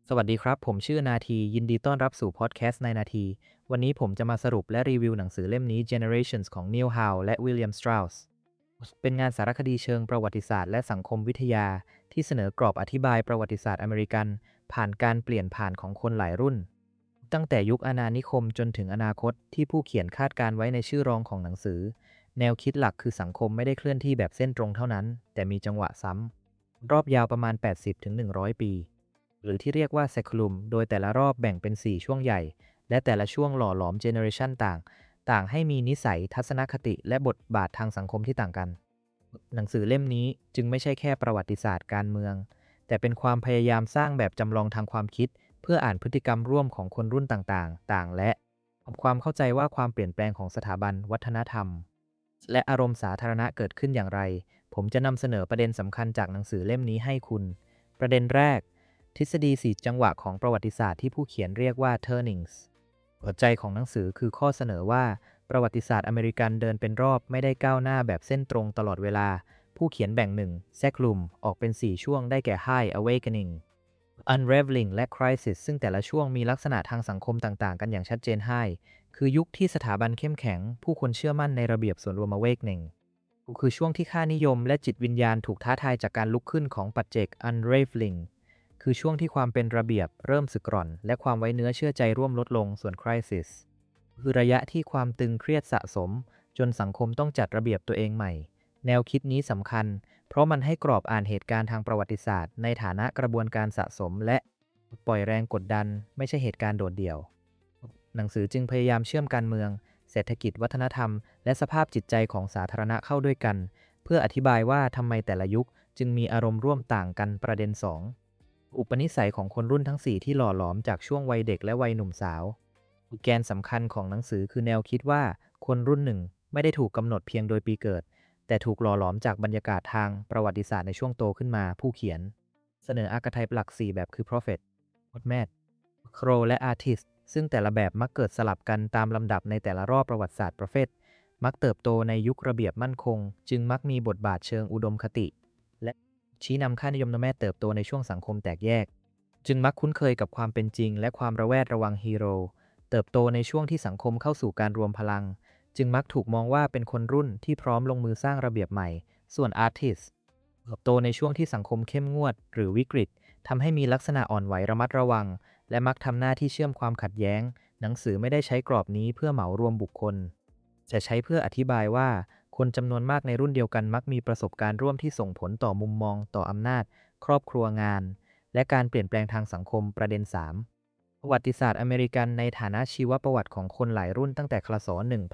สวัสดีครับผมชื่อนาทียินดีต้อนรับสู่พอดแคสต์ในนาทีวันนี้ผมจะมาสรุปและรีวิวหนังสือเล่มนี้ Generations ของ Neil Howe และ William Strauss เป็นงานสารคดีเชิงประวัติศาสตร์และสังคมวิทยาที่เสนอกรอบอธิบายประวัติศาสตร์อเมริกันผ่านการเปลี่ยนผ่านของคนหลายรุ่นตั้งแต่ยุคอาณานิคมจนถึงอนาคตที่ผู้เขียนคาดการไว้ในชื่อรองของหนังสือแนวคิดหลักคือสังคมไม่ได้เคลื่อนที่แบบเส้นตรงเท่านั้นแต่มีจังหวะซ้ำรอบยาวประมาณ80-100 ปีหรือที่เรียกว่าไซคลุมโดยแต่ละรอบแบ่งเป็น4ช่วงใหญ่และแต่ละช่วงหล่อหลอมเจเนอเรชันต่างให้มีนิสัยทัศนคติและบทบาททางสังคมที่ต่างกันหนังสือเล่มนี้จึงไม่ใช่แค่ประวัติศาสตร์การเมืองแต่เป็นความพยายามสร้างแบบจำลองทางความคิดเพื่ออ่านพฤติกรรมร่วมของคนรุ่นต่างและความเข้าใจว่าความเปลี่ยนแปลงของสถาบันวัฒนธรรมและอารมณ์สาธารณะเกิดขึ้นอย่างไรผมจะนำเสนอประเด็นสำคัญจากหนังสือเล่มนี้ให้คุณประเด็นแรกทฤษฎี4จังหวะของประวัติศาสตร์ที่ผู้เขียนเรียกว่า turnings หัวใจของหนังสือคือข้อเสนอว่าประวัติศาสตร์อเมริกันเดินเป็นรอบไม่ได้ก้าวหน้าแบบเส้นตรงตลอดเวลาผู้เขียนแบ่งแซกลุมออกเป็น4ช่วงได้แก่ High Awakening Unraveling และ Crisis ซึ่งแต่ละช่วงมีลักษณะทางสังคมต่างๆกันอย่างชัดเจน High คือยุคที่สถาบันเข้มแข็งผู้คนเชื่อมั่นในระเบียบส่วนรวม Awakening คือช่วงที่ค่านิยมและจิตวิญญาณถูกท้าทายจากการลุกขึ้นของปัจเจก Unraveling คือช่วงที่ความเป็นระเบียบเริ่มสึกกร่อนและความไว้เนื้อเชื่อใจร่วมลดลงส่วน Crisis คือระยะที่ความตึงเครียดสะสมจนสังคมต้องจัดระเบียบตัวเองใหม่แนวคิดนี้สำคัญเพราะมันให้กรอบอ่านเหตุการณ์ทางประวัติศาสตร์ในฐานะกระบวนการสะสมและปล่อยแรงกดดันไม่ใช่เหตุการณ์โดดเดี่ยวหนังสือจึงพยายามเชื่อมการเมืองเศรษฐกิจวัฒนธรรมและสภาพจิตใจของสาธารณะเข้าด้วยกันเพื่ออธิบายว่าทำไมแต่ละยุคจึงมีอารมณ์ร่วมต่างกันประเด็น2อุปนิสัยของคนรุ่นทั้ง4ที่หล่อหลอมจากช่วงวัยเด็กและวัยหนุ่มสาวแกนสำคัญของหนังสือคือแนวคิดว่าคนรุ่นหนึ่งไม่ได้ถูกกำหนดเพียงโดยปีเกิดแต่ถูกหล่อหลอมจากบรรยากาศทางประวัติศาสตร์ในช่วงโตขึ้นมาผู้เขียนเสนออาร์เคไทป์หลัก4แบบคือ Prophet Madman Crow และ Artist ซึ่งแต่ละแบบมักเกิดสลับกันตามลำดับในแต่ละรอบประวัติศาสตร์ Prophet มักเติบโตในยุคระเบียบมั่นคงจึงมักมีบทบาทเชิงอุดมคติและชี้นำค่านิยมแม่เติบโตในช่วงสังคมแตกแยกจึงมักคุ้นเคยกับความเป็นจริงและความระแวดระวังฮีโร่เติบโตในช่วงที่สังคมเข้าสู่การรวมพลังจึงมักถูกมองว่าเป็นคนรุ่นที่พร้อมลงมือสร้างระเบียบใหม่ส่วน Artist เติบโตในช่วงที่สังคมเข้มงวดหรือวิกฤตทำให้มีลักษณะอ่อนไหวระมัดระวังและมักทำหน้าที่เชื่อมความขัดแย้งหนังสือไม่ได้ใช้กรอบนี้เพื่อเหมารวมบุคคลแต่ใช้เพื่ออธิบายว่าคนจำนวนมากในรุ่นเดียวกันมักมีประสบการณ์ร่วมที่ส่งผลต่อมุมมองต่ออำนาจครอบครัวงานและการเปลี่ยนแปลงทางสังคมประเด็น3ประวัติศาสตร์อเมริกันในฐานะชีวประวัติของคนหลายรุ่นตั้งแต่คศ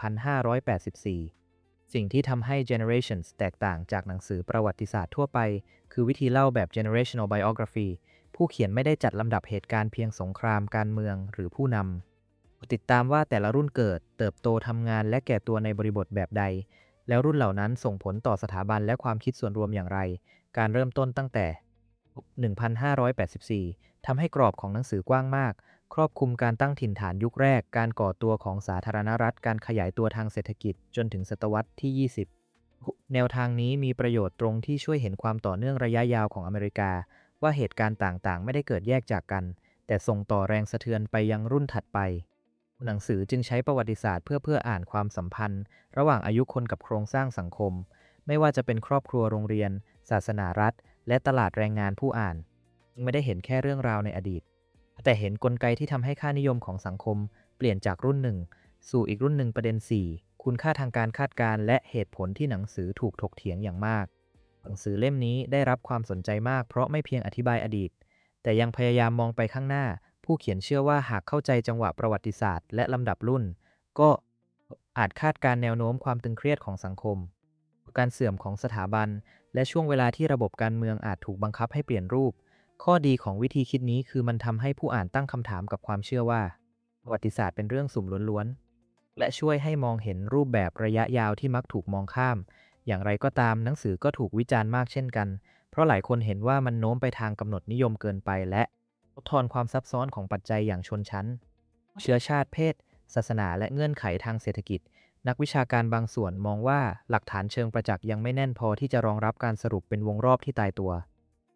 1584สิ่งที่ทำให้ Generations แตกต่างจากหนังสือประวัติศาสตร์ทั่วไปคือวิธีเล่าแบบ Generational Biography ผู้เขียนไม่ได้จัดลำดับเหตุการณ์เพียงสงครามการเมืองหรือผู้นำติดตามว่าแต่ละรุ่นเกิดเติบโตทำงานและแก่ตัวในบริบทแบบใดแล้วรุ่นเหล่านั้นส่งผลต่อสถาบันและความคิดส่วนรวมอย่างไรการเริ่มต้นตั้งแต่1584ทำให้กรอบของหนังสือกว้างมากครอบคลุมการตั้งถิ่นฐานยุคแรกการก่อตัวของสาธารณรัฐการขยายตัวทางเศรษฐกิจจนถึงศตวรรษที่20แนวทางนี้มีประโยชน์ตรงที่ช่วยเห็นความต่อเนื่องระยะยาวของอเมริกาว่าเหตุการณ์ต่างๆไม่ได้เกิดแยกจากกันแต่ส่งต่อแรงสะเทือนไปยังรุ่นถัดไปหนังสือจึงใช้ประวัติศาสตร์เพื่ออ่านความสัมพันธ์ระหว่างอายุคนกับโครงสร้างสังคมไม่ว่าจะเป็นครอบครัวโรงเรียนศาสนารัฐและตลาดแรงงานผู้อ่านไม่ได้เห็นแค่เรื่องราวในอดีตแต่เห็นกลไกที่ทำให้ค่านิยมของสังคมเปลี่ยนจากรุ่นหนึ่งสู่อีกรุ่นหนึ่งประเด็น4คุณค่าทางการคาดการณ์และเหตุผลที่หนังสือถูกถกเถียงอย่างมากหนังสือเล่มนี้ได้รับความสนใจมากเพราะไม่เพียงอธิบายอดีตแต่ยังพยายามมองไปข้างหน้าผู้เขียนเชื่อว่าหากเข้าใจจังหวะประวัติศาสตร์และลำดับรุ่นก็อาจคาดการณ์แนวโน้มความตึงเครียดของสังคมการเสื่อมของสถาบันและช่วงเวลาที่ระบบการเมืองอาจถูกบังคับให้เปลี่ยนรูปข้อดีของวิธีคิดนี้คือมันทำให้ผู้อ่านตั้งคำถามกับความเชื่อว่าประวัติศาสตร์เป็นเรื่องสุ่มล้วนๆและช่วยให้มองเห็นรูปแบบระยะยาวที่มักถูกมองข้ามอย่างไรก็ตามหนังสือก็ถูกวิจารณ์มากเช่นกันเพราะหลายคนเห็นว่ามันโน้มไปทางกำหนดนิยมเกินไปและลดทอนความซับซ้อนของปัจจัยอย่างชนชั้นเชื้อชาติเพศศาสนาและเงื่อนไขทางเศรษฐกิจนักวิชาการบางส่วนมองว่าหลักฐานเชิงประจักษ์ยังไม่แน่นพอที่จะรองรับการสรุปเป็นวงรอบที่ตายตัว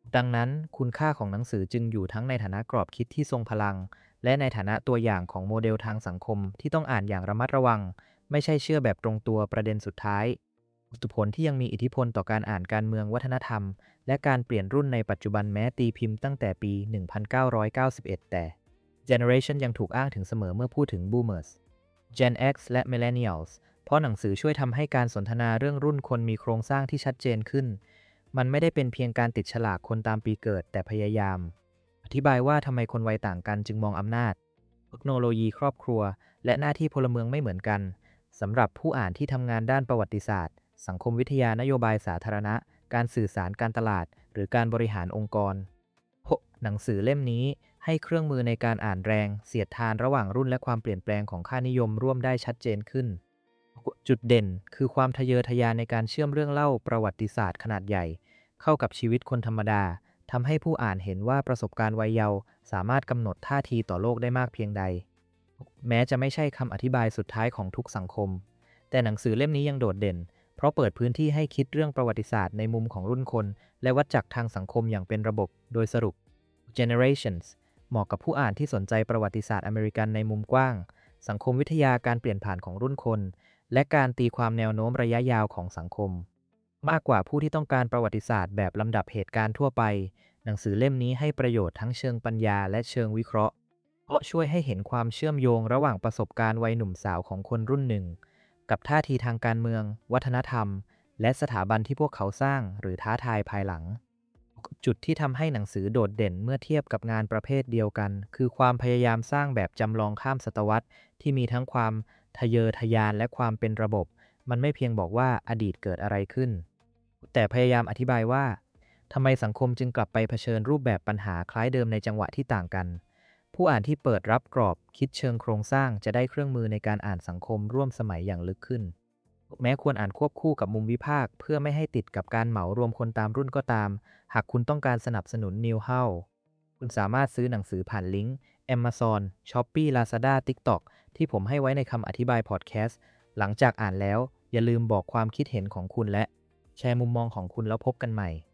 ดังนั้นคุณค่าของหนังสือจึงอยู่ทั้งในฐานะกรอบคิดที่ทรงพลังและในฐานะตัวอย่างของโมเดลทางสังคมที่ต้องอ่านอย่างระมัดระวังไม่ใช่เชื่อแบบตรงตัวประเด็นสุดท้ายผลที่ยังมีอิทธิพลต่อการอ่านการเมืองวัฒนธรรมและการเปลี่ยนรุ่นในปัจจุบันแม้ตีพิมพ์ตั้งแต่ปี 1991 แต่ Generation ยังถูกอ้างถึงเสมอเมื่อพูดถึง Boomers Gen X และ Millennials เพราะหนังสือช่วยทำให้การสนทนาเรื่องรุ่นคนมีโครงสร้างที่ชัดเจนขึ้น มันไม่ได้เป็นเพียงการติดฉลากคนตามปีเกิดแต่พยายามอธิบายว่าทำไมคนวัยต่างกันจึงมองอำนาจเทคโนโลยีครอบครัวและหน้าที่พลเมืองไม่เหมือนกันสำหรับผู้อ่านที่ทำงานด้านประวัติศาสตร์สังคมวิทยานโยบายสาธารณะการสื่อสารการตลาดหรือการบริหารองค์กรหนังสือเล่มนี้ให้เครื่องมือในการอ่านแรงเสียดทานระหว่างรุ่นและความเปลี่ยนแปลงของค่านิยมร่วมได้ชัดเจนขึ้นจุดเด่นคือความทะเยอทะยานในการเชื่อมเรื่องเล่าประวัติศาสตร์ขนาดใหญ่เข้ากับชีวิตคนธรรมดาทำให้ผู้อ่านเห็นว่าประสบการณ์วัยเยาว์สามารถกำหนดท่าทีต่อโลกได้มากเพียงใดแม้จะไม่ใช่คำอธิบายสุดท้ายของทุกสังคมแต่หนังสือเล่มนี้ยังโดดเด่นเพราะเปิดพื้นที่ให้คิดเรื่องประวัติศาสตร์ในมุมของรุ่นคนและวัฏจักรทางสังคมอย่างเป็นระบบโดยสรุป Generations เหมาะกับผู้อ่านที่สนใจประวัติศาสตร์อเมริกันในมุมกว้างสังคมวิทยาการเปลี่ยนผ่านของรุ่นคนและการตีความแนวโน้มระยะยาวของสังคมมากกว่าผู้ที่ต้องการประวัติศาสตร์แบบลำดับเหตุการณ์ทั่วไปหนังสือเล่มนี้ให้ประโยชน์ทั้งเชิงปัญญาและเชิงวิเคราะห์เพราะช่วยให้เห็นความเชื่อมโยงระหว่างประสบการณ์วัยหนุ่มสาวของคนรุ่นหนึ่งกับท่าทีทางการเมืองวัฒนธรรมและสถาบันที่พวกเขาสร้างหรือท้าทายภายหลังจุดที่ทำให้หนังสือโดดเด่นเมื่อเทียบกับงานประเภทเดียวกันคือความพยายามสร้างแบบจำลองข้ามศตวรรษที่มีทั้งความทะเยอทะยานและความเป็นระบบมันไม่เพียงบอกว่าอดีตเกิดอะไรขึ้นแต่พยายามอธิบายว่าทำไมสังคมจึงกลับไปเผชิญรูปแบบปัญหาคล้ายเดิมในจังหวะที่ต่างกันผู้อ่านที่เปิดรับกรอบคิดเชิงโครงสร้างจะได้เครื่องมือในการอ่านสังคมร่วมสมัยอย่างลึกขึ้นแม้ควรอ่านควบคู่กับมุมวิพากษ์เพื่อไม่ให้ติดกับการเหมารวมคนตามรุ่นก็ตามหากคุณต้องการสนับสนุน New How คุณสามารถซื้อหนังสือผ่านลิงก์ Amazon, Shopee, Lazada, TikTok ที่ผมให้ไว้ในคำอธิบายพอดแคสต์หลังจากอ่านแล้วอย่าลืมบอกความคิดเห็นของคุณและแชร์มุมมองของคุณแล้วพบกันใหม่